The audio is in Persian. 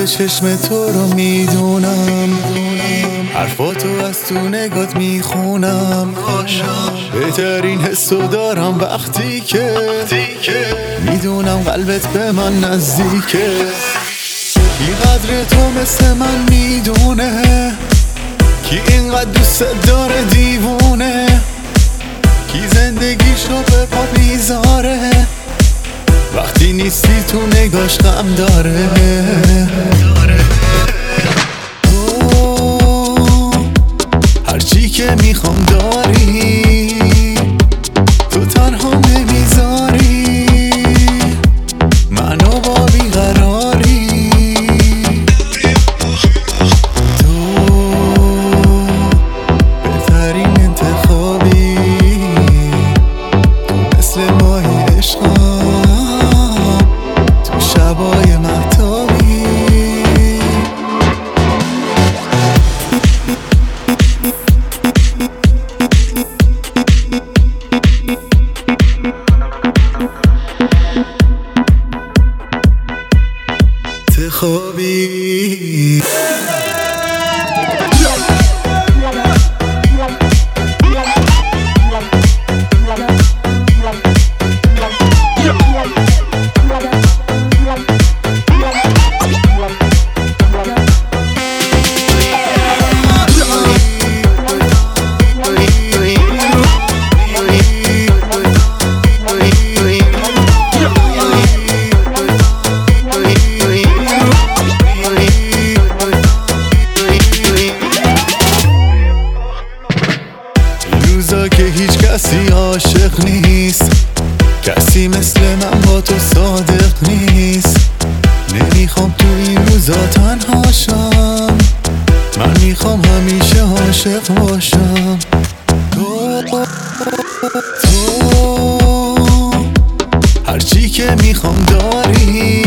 نور چشم تو رو میدونم، حرفاتو از تو نگات میخونم. بهترین حسو دارم وقتی که میدونم قلبت به من نزدیکه. کی قدر تو مثل من میدونه، کی اینقدر دوست داره دیوونه، کی زندگیشو به پا میذاره وقتی نیستی تو نگاش غم داره. هرچی که میخوام داری، تو تنها نمیذاری منو با بیقراری. تو بهترین انتخابی، تو مثل ماه عشقم تو شبای مهتابی. خوابی که هیچ کسی عاشق نیست، کسی مثل من با تو صادق نیست. نمیخوام تو این روزا تنها شم، من میخوام همیشه عاشق باشم. تو هرچی که میخوام داری،